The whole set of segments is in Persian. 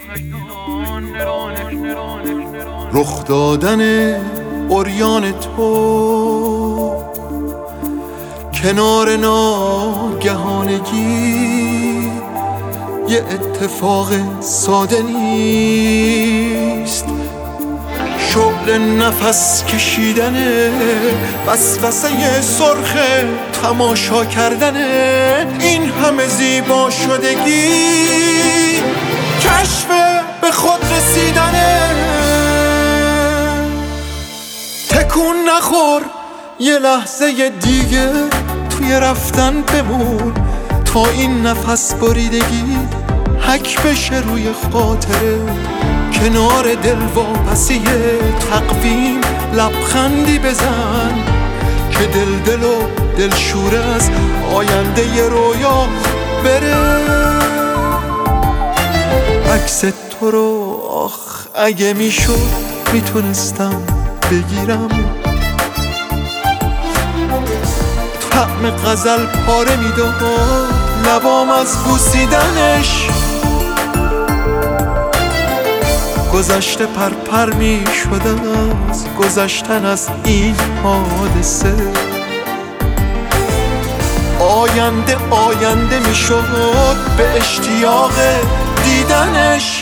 رخ دادن عریان تو کنار ناگهانگی یه اتفاق ساده نیست. شغل نفس کشیدنه، وسوسه سرخ تماشا کردنه، این همه زیبا شدگی کشف به خود رسیدنه. تکون نخور، یه لحظه دیگه توی رفتن بمون تا این نفس بریدگی حک بشه روی خاطره. کنار دل واپسی تقویم لبخندی بزن که دل و دلشور از آینده ی رویا بره. عکس تو رو اگه میشد میتونستم بگیرم، طعم غزل پاره میداد لبام از بوسیدنش. گذشته پرپر میشد از گذشتن از این حادثه. آینده میشد به اشتیاق دیدنش.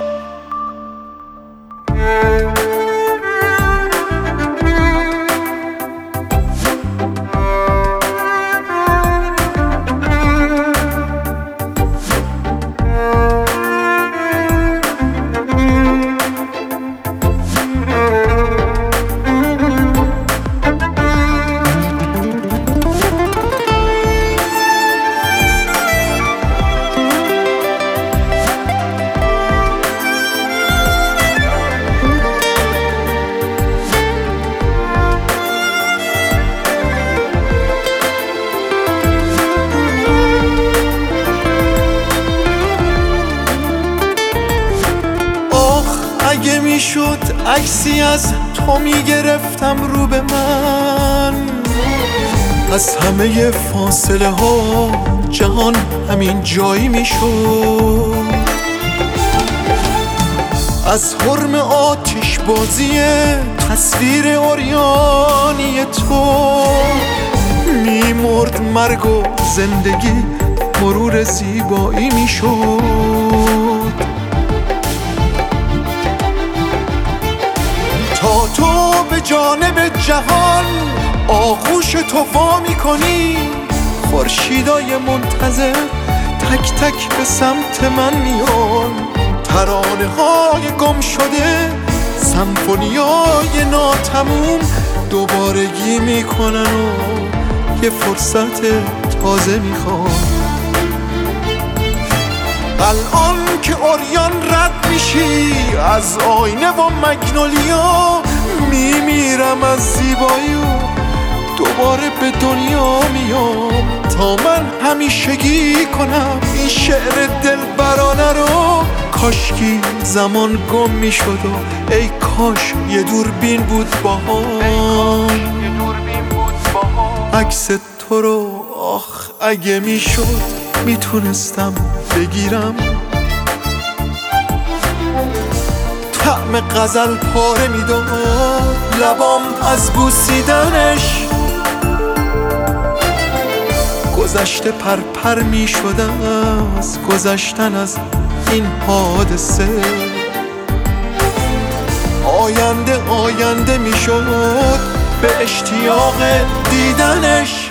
اگه میشد عکسی از تو میگرفتم رو به من، از همه فاصله ها جهان همین جایی میشد. از حرم آتش بازی تصویر عریانی تو میمرد مرگ و زندگی مرور زیبایی میشد. تا تو به جانب جهان آغوش تو وا میکنی، خورشیدای منتظر تک تک به سمت من میان. ترانه های گم شده، سمفونیای ناتموم دوبارگی میکنن و یه فرصت تازه میخوان. الان که عریان رد میشی از آینه و مگنولیا، میمیرم از زیبایی و دوباره به دنیا میام تا من همیشگی کنم این شعر دلبرانه رو. کاشکی زمان گم میشد و ای کاش یه دوربین بود باهام. عکس تو رو اگه میشد میتونستم بگیرم، طعم غزل پاره میداد لبام از بوسیدنش. گذشته پرپر میشد از گذشتن از این حادثه. آینده میشد به اشتیاق دیدنش.